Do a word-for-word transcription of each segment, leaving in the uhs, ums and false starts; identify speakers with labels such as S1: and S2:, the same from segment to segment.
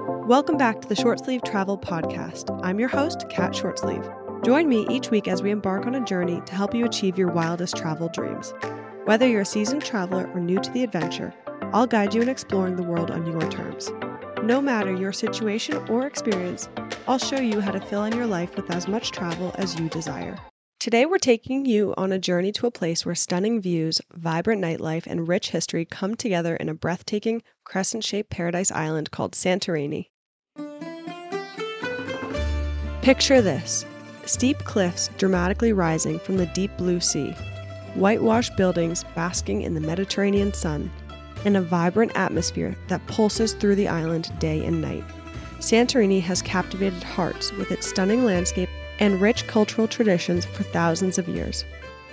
S1: Welcome back to the Short Sleeve Travel Podcast. I'm your host, Kat Shortsleeve. Join me each week as we embark on a journey to help you achieve your wildest travel dreams. Whether you're a seasoned traveler or new to the adventure, I'll guide you in exploring the world on your terms. No matter your situation or experience, I'll show you how to fill in your life with as much travel as you desire. Today we're taking you on a journey to a place where stunning views, vibrant nightlife, and rich history come together in a breathtaking, crescent-shaped paradise island called Santorini. Picture this: steep cliffs dramatically rising from the deep blue sea, whitewashed buildings basking in the Mediterranean sun, and a vibrant atmosphere that pulses through the island day and night. Santorini has captivated hearts with its stunning landscape and rich cultural traditions for thousands of years.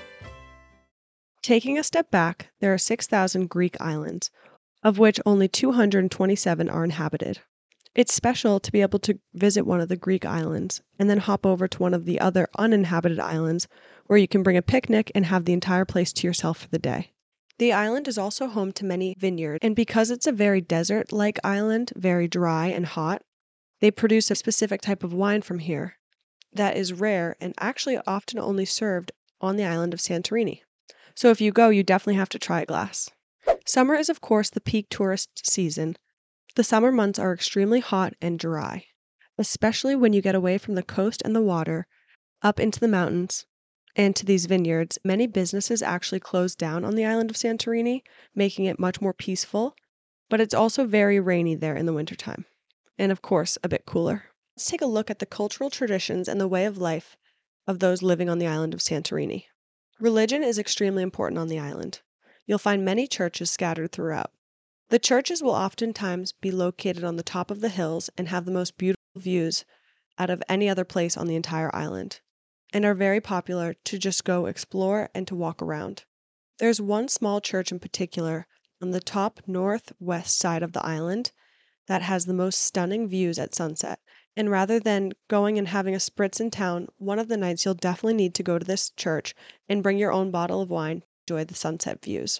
S1: Taking a step back, there are six thousand Greek islands, of which only two hundred twenty-seven are inhabited. It's special to be able to visit one of the Greek islands and then hop over to one of the other uninhabited islands where you can bring a picnic and have the entire place to yourself for the day. The island is also home to many vineyards, and because it's a very desert-like island, very dry and hot, they produce a specific type of wine from here that is rare and actually often only served on the island of Santorini. So if you go, you definitely have to try a glass. Summer is, of course, the peak tourist season. The summer months are extremely hot and dry, especially when you get away from the coast and the water, up into the mountains, and to these vineyards. Many businesses actually close down on the island of Santorini, making it much more peaceful, but it's also very rainy there in the wintertime, and of course, a bit cooler. Let's take a look at the cultural traditions and the way of life of those living on the island of Santorini. Religion is extremely important on the island. You'll find many churches scattered throughout. The churches will oftentimes be located on the top of the hills and have the most beautiful views out of any other place on the entire island, and are very popular to just go explore and to walk around. There's one small church in particular on the top northwest side of the island that has the most stunning views at sunset. And rather than going and having a spritz in town, one of the nights you'll definitely need to go to this church and bring your own bottle of wine to enjoy the sunset views.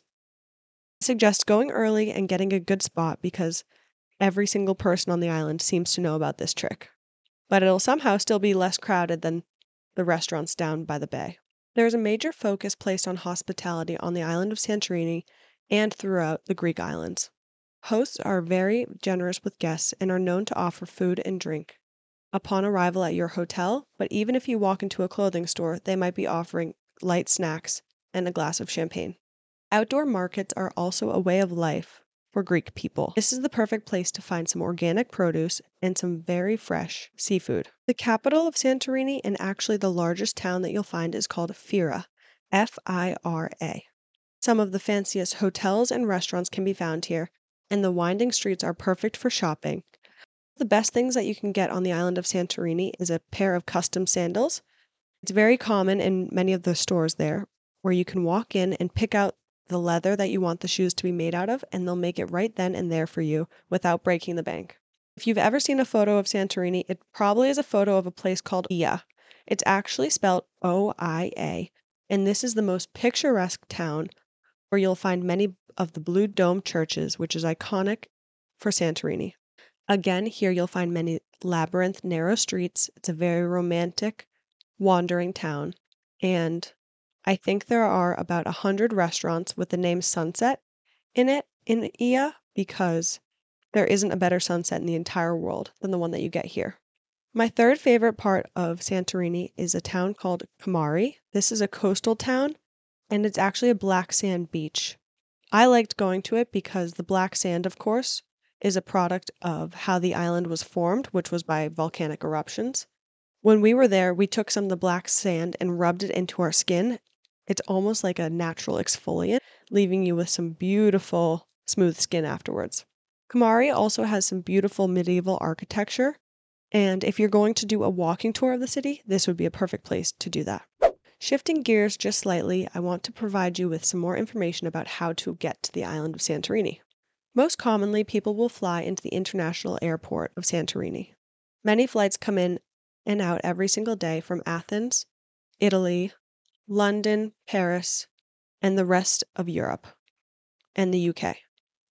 S1: I suggest going early and getting a good spot because every single person on the island seems to know about this trick. But it'll somehow still be less crowded than the restaurants down by the bay. There is a major focus placed on hospitality on the island of Santorini and throughout the Greek islands. Hosts are very generous with guests and are known to offer food and drink upon arrival at your hotel, but even if you walk into a clothing store, they might be offering light snacks and a glass of champagne. Outdoor markets are also a way of life for Greek people. This is the perfect place to find some organic produce and some very fresh seafood. The capital of Santorini, and actually the largest town that you'll find, is called Fira, F I R A. Some of the fanciest hotels and restaurants can be found here, and the winding streets are perfect for shopping. The best things that you can get on the island of Santorini is a pair of custom sandals. It's very common in many of the stores there, where you can walk in and pick out the leather that you want the shoes to be made out of, and they'll make it right then and there for you without breaking the bank. If you've ever seen a photo of Santorini, it probably is a photo of a place called Oia. It's actually spelled O I A, and this is the most picturesque town where you'll find many of the blue dome churches, which is iconic for Santorini. Again, here you'll find many labyrinth, narrow streets. It's a very romantic, wandering town, and I think there are about a hundred restaurants with the name Sunset in it in Oia because there isn't a better sunset in the entire world than the one that you get here. My third favorite part of Santorini is a town called Kamari. This is a coastal town, and it's actually a black sand beach. I liked going to it because the black sand, of course, is a product of how the island was formed, which was by volcanic eruptions. When we were there, we took some of the black sand and rubbed it into our skin. It's almost like a natural exfoliant, leaving you with some beautiful, smooth skin afterwards. Kamari also has some beautiful medieval architecture, and if you're going to do a walking tour of the city, this would be a perfect place to do that. Shifting gears just slightly, I want to provide you with some more information about how to get to the island of Santorini. Most commonly, people will fly into the international airport of Santorini. Many flights come in and out every single day from Athens, Italy, London, Paris, and the rest of Europe and the U K.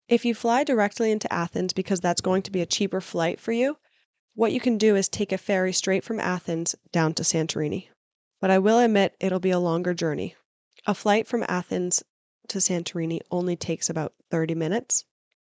S1: If you fly directly into Athens because that's going to be a cheaper flight for you, what you can do is take a ferry straight from Athens down to Santorini. But I will admit it'll be a longer journey. A flight from Athens to Santorini only takes about thirty minutes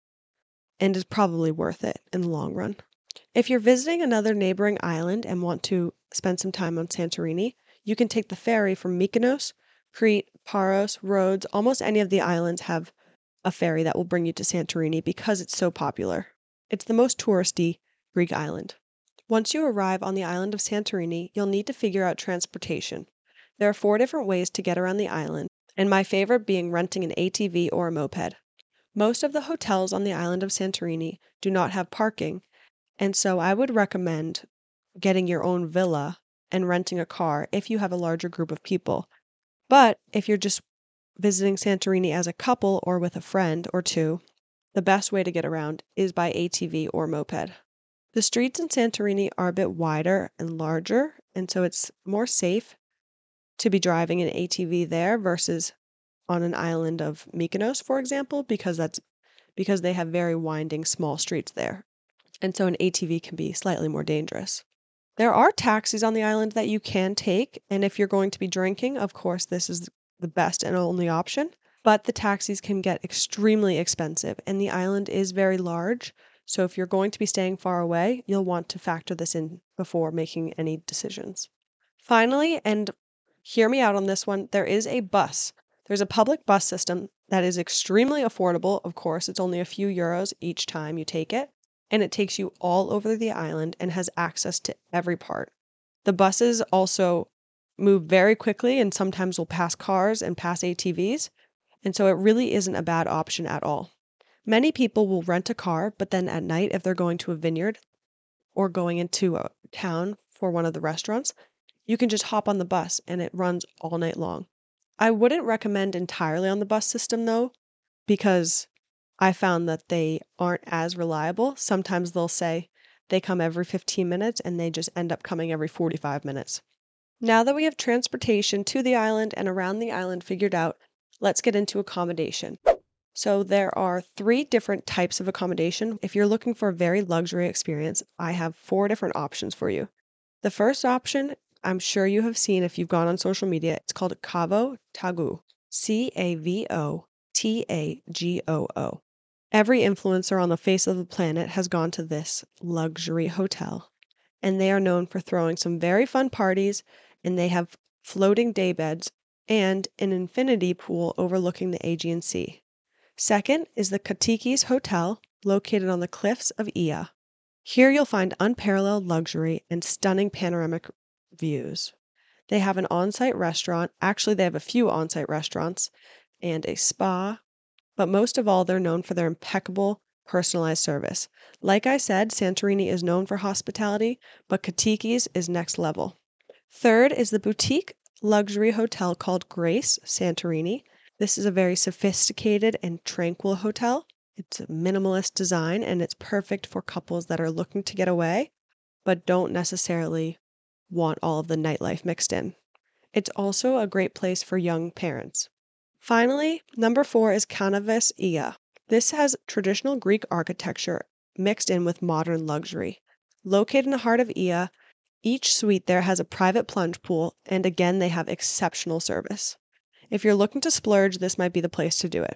S1: and is probably worth it in the long run. If you're visiting another neighboring island and want to spend some time on Santorini, you can take the ferry from Mykonos, Crete, Paros, Rhodes. Almost any of the islands have a ferry that will bring you to Santorini because it's so popular. It's the most touristy Greek island. Once you arrive on the island of Santorini, you'll need to figure out transportation. There are four different ways to get around the island, and my favorite being renting an A T V or a moped. Most of the hotels on the island of Santorini do not have parking, and so I would recommend getting your own villa and renting a car if you have a larger group of people. But if you're just visiting Santorini as a couple or with a friend or two, the best way to get around is by A T V or moped. The streets in Santorini are a bit wider and larger, and so it's more safe to be driving an A T V there versus on an island of Mykonos, for example, because that's because they have very winding small streets there. And so an A T V can be slightly more dangerous. There are taxis on the island that you can take, and if you're going to be drinking, of course, this is the best and only option, but the taxis can get extremely expensive, and the island is very large, so if you're going to be staying far away, you'll want to factor this in before making any decisions. Finally, and hear me out on this one, there is a bus. There's a public bus system that is extremely affordable, of course, it's only a few euros each time you take it, and it takes you all over the island and has access to every part. The buses also move very quickly and sometimes will pass cars and pass A T Vs, and so it really isn't a bad option at all. Many people will rent a car, but then at night, if they're going to a vineyard or going into a town for one of the restaurants, you can just hop on the bus and it runs all night long. I wouldn't recommend entirely on the bus system though, because I found that they aren't as reliable. Sometimes they'll say they come every fifteen minutes and they just end up coming every forty-five minutes. Now that we have transportation to the island and around the island figured out, let's get into accommodation. So there are three different types of accommodation. If you're looking for a very luxury experience, I have four different options for you. The first option, I'm sure you have seen if you've gone on social media, it's called Cavo Tagou, C A V O T A G O O. Every influencer on the face of the planet has gone to this luxury hotel, and they are known for throwing some very fun parties, and they have floating daybeds and an infinity pool overlooking the Aegean Sea. Second is the Katikis Hotel, located on the cliffs of Ia. Here you'll find unparalleled luxury and stunning panoramic views. They have an on-site restaurant, actually they have a few on-site restaurants, and a spa, but most of all they're known for their impeccable personalized service. Like I said, Santorini is known for hospitality, but Katikis is next level. Third is the boutique luxury hotel called Grace Santorini. This is a very sophisticated and tranquil hotel. It's a minimalist design and it's perfect for couples that are looking to get away, but don't necessarily want all of the nightlife mixed in. It's also a great place for young parents. Finally, number four is Canavis Ia. This has traditional Greek architecture mixed in with modern luxury. Located in the heart of Ia, each suite there has a private plunge pool, and again, they have exceptional service. If you're looking to splurge, this might be the place to do it.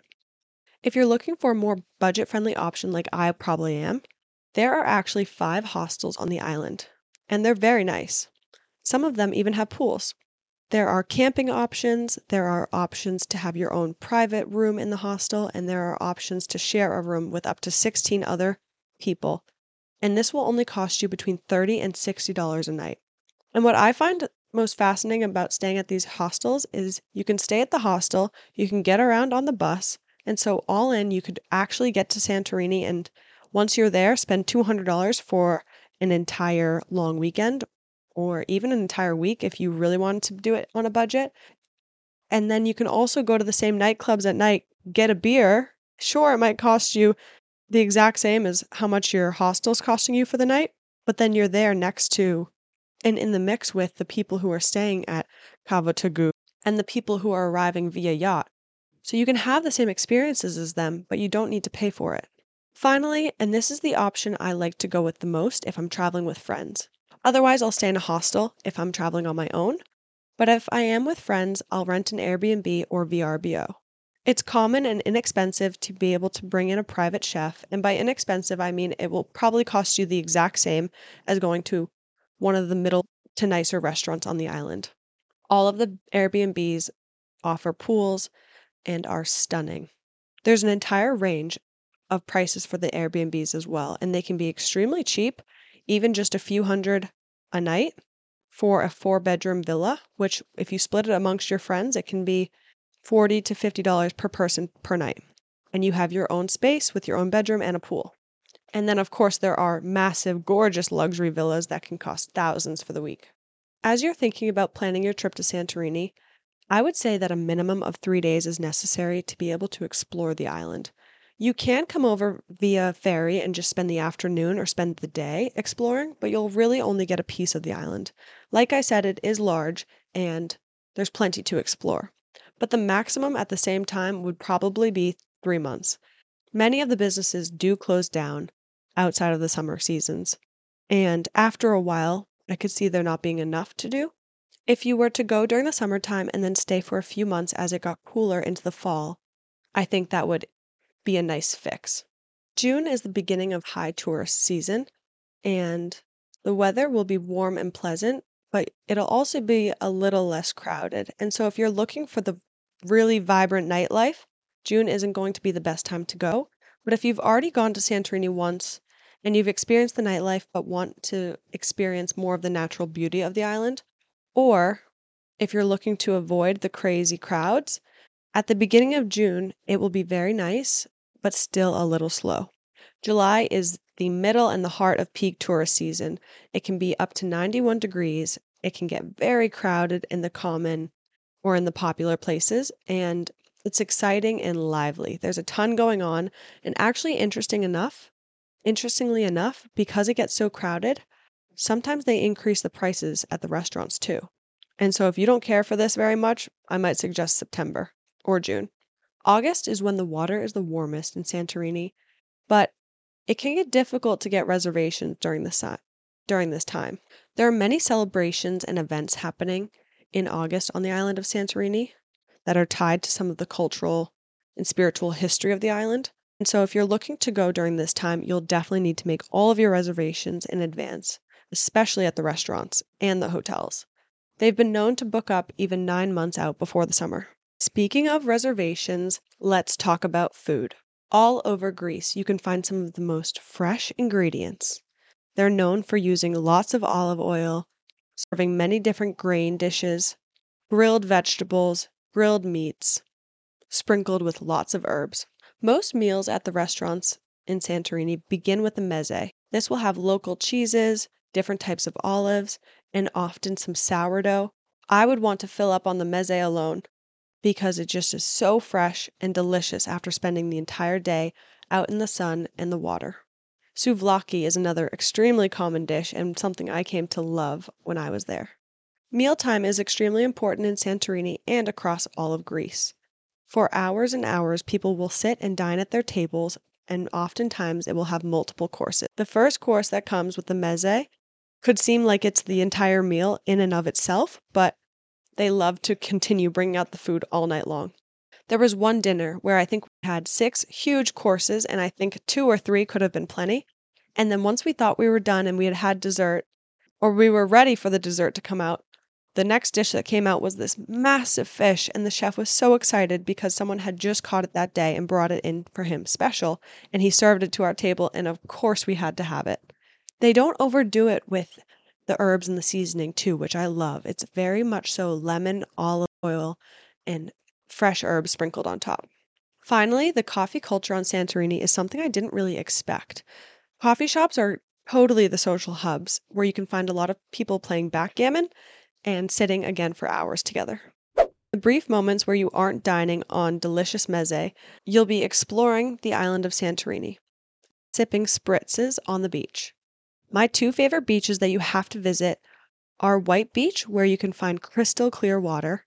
S1: If you're looking for a more budget-friendly option like I probably am, there are actually five hostels on the island, and they're very nice. Some of them even have pools. There are camping options, there are options to have your own private room in the hostel, and there are options to share a room with up to sixteen other people. And this will only cost you between thirty dollars and sixty dollars a night. And what I find most fascinating about staying at these hostels is you can stay at the hostel, you can get around on the bus, and so all in you could actually get to Santorini, and once you're there, spend two hundred dollars for an entire long weekend, or even an entire week if you really wanted to do it on a budget. And then you can also go to the same nightclubs at night, get a beer. Sure, it might cost you the exact same as how much your hostel's costing you for the night, but then you're there next to and in the mix with the people who are staying at Cavo Tagou and the people who are arriving via yacht. so you can have the same experiences as them, but you don't need to pay for it. Finally, and this is the option I like to go with the most if I'm traveling with friends. Otherwise, I'll stay in a hostel if I'm traveling on my own, but if I am with friends, I'll rent an Airbnb or V R B O. It's common and inexpensive to be able to bring in a private chef, and by inexpensive, I mean it will probably cost you the exact same as going to one of the middle to nicer restaurants on the island. All of the Airbnbs offer pools and are stunning. There's an entire range of prices for the Airbnbs as well, and they can be extremely cheap, even just a few hundred a night for a four bedroom villa, which if you split it amongst your friends, it can be forty to fifty dollars per person per night. And you have your own space with your own bedroom and a pool. And then of course there are massive, gorgeous luxury villas that can cost thousands for the week. As you're thinking about planning your trip to Santorini, I would say that a minimum of three days is necessary to be able to explore the island. You can come over via ferry and just spend the afternoon or spend the day exploring, but you'll really only get a piece of the island. Like I said, it is large and there's plenty to explore. But the maximum at the same time would probably be three months. Many of the businesses do close down outside of the summer seasons. And after a while, I could see there not being enough to do. If you were to go during the summertime and then stay for a few months as it got cooler into the fall, I think that would be a nice fix. June is the beginning of high tourist season, and the weather will be warm and pleasant, but it'll also be a little less crowded. And so if you're looking for the really vibrant nightlife, June isn't going to be the best time to go. But if you've already gone to Santorini once and you've experienced the nightlife but want to experience more of the natural beauty of the island, or if you're looking to avoid the crazy crowds, at the beginning of June, it will be very nice, but still a little slow. July is the middle and the heart of peak tourist season. It can be up to ninety-one degrees. It can get very crowded in the common or in the popular places, and it's exciting and lively. There's a ton going on, and actually interesting enough, interestingly enough, because it gets so crowded, sometimes they increase the prices at the restaurants too. And so if you don't care for this very much, I might suggest September or June. August is when the water is the warmest in Santorini, but it can get difficult to get reservations during this, during this time. There are many celebrations and events happening in August on the island of Santorini that are tied to some of the cultural and spiritual history of the island. And so if you're looking to go during this time, you'll definitely need to make all of your reservations in advance, especially at the restaurants and the hotels. They've been known to book up even nine months out before the summer. Speaking of reservations, let's talk about food. All over Greece, you can find some of the most fresh ingredients. They're known for using lots of olive oil, serving many different grain dishes, grilled vegetables, grilled meats, sprinkled with lots of herbs. Most meals at the restaurants in Santorini begin with a meze. This will have local cheeses, different types of olives, and often some sourdough. I would want to fill up on the meze alone because it just is so fresh and delicious after spending the entire day out in the sun and the water. Souvlaki is another extremely common dish and something I came to love when I was there. Mealtime is extremely important in Santorini and across all of Greece. For hours and hours, people will sit and dine at their tables, and oftentimes it will have multiple courses. The first course that comes with the meze could seem like it's the entire meal in and of itself, but they love to continue bringing out the food all night long. There was one dinner where I think we had six huge courses, and I think two or three could have been plenty. And then once we thought we were done and we had had dessert, or we were ready for the dessert to come out, the next dish that came out was this massive fish, and the chef was so excited because someone had just caught it that day and brought it in for him special, and he served it to our table, and of course we had to have it. They don't overdo it with the herbs and the seasoning too, which I love. It's very much so lemon, olive oil, and fresh herbs sprinkled on top. Finally, the coffee culture on Santorini is something I didn't really expect. Coffee shops are totally the social hubs where you can find a lot of people playing backgammon and sitting again for hours together. The brief moments where you aren't dining on delicious meze, you'll be exploring the island of Santorini, sipping spritzes on the beach. My two favorite beaches that you have to visit are White Beach, where you can find crystal clear water,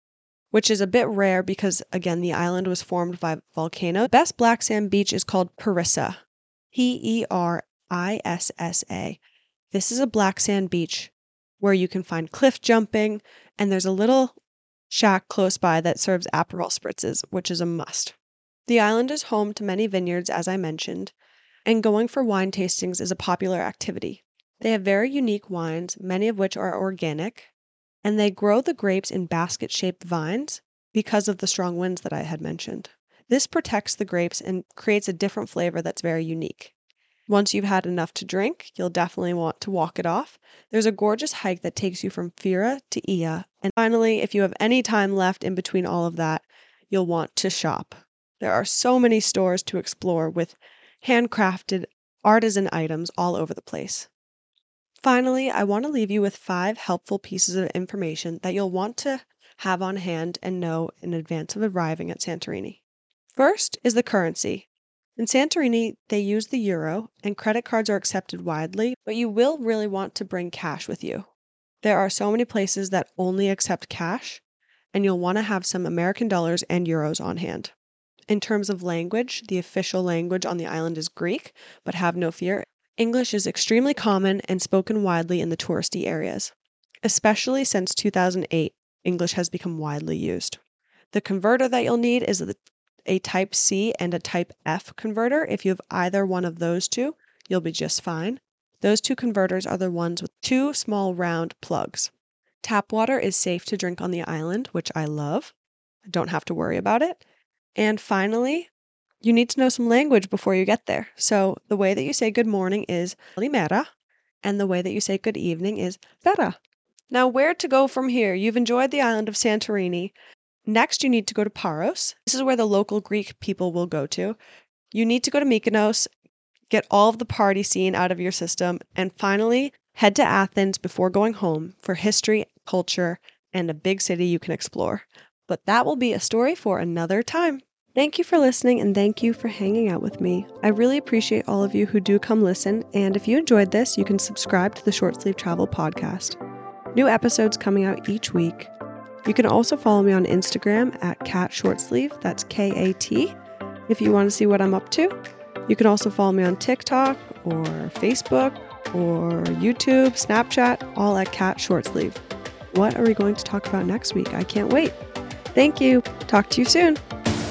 S1: which is a bit rare because, again, the island was formed by a volcano. The best black sand beach is called Perissa, P E R I S S A. This is a black sand beach where you can find cliff jumping, and there's a little shack close by that serves Aperol spritzes, which is a must. The island is home to many vineyards, as I mentioned, and going for wine tastings is a popular activity. They have very unique wines, many of which are organic, and they grow the grapes in basket-shaped vines because of the strong winds that I had mentioned. This protects the grapes and creates a different flavor that's very unique. Once you've had enough to drink, you'll definitely want to walk it off. There's a gorgeous hike that takes you from Fira to Ia. And finally, if you have any time left in between all of that, you'll want to shop. There are so many stores to explore with handcrafted artisan items all over the place. Finally, I want to leave you with five helpful pieces of information that you'll want to have on hand and know in advance of arriving at Santorini. First is the currency. In Santorini, they use the euro, and credit cards are accepted widely, but you will really want to bring cash with you. There are so many places that only accept cash, and you'll want to have some American dollars and euros on hand. In terms of language, the official language on the island is Greek, but have no fear. English is extremely common and spoken widely in the touristy areas. Especially since two thousand eight, English has become widely used. The converter that you'll need is the a Type C and a Type F converter. If you have either one of those two, you'll be just fine. Those two converters are the ones with two small round plugs. Tap water is safe to drink on the island, which I love. I don't have to worry about it. And finally, you need to know some language before you get there. So the way that you say good morning is Kalimera, and the way that you say good evening is Vera. Now, where to go from here? You've enjoyed the island of Santorini. Next, you need to go to Paros. This is where the local Greek people will go to. You need to go to Mykonos, get all of the party scene out of your system, and finally, head to Athens before going home for history, culture, and a big city you can explore. But that will be a story for another time. Thank you for listening, and thank you for hanging out with me. I really appreciate all of you who do come listen, and if you enjoyed this, you can subscribe to the Short Sleeve Travel Podcast. New episodes coming out each week. You can also follow me on Instagram at Kat Shortsleeve, that's K A T, if you want to see what I'm up to. You can also follow me on TikTok or Facebook or YouTube, Snapchat, all at Kat Shortsleeve. What are we going to talk about next week? I can't wait. Thank you. Talk to you soon.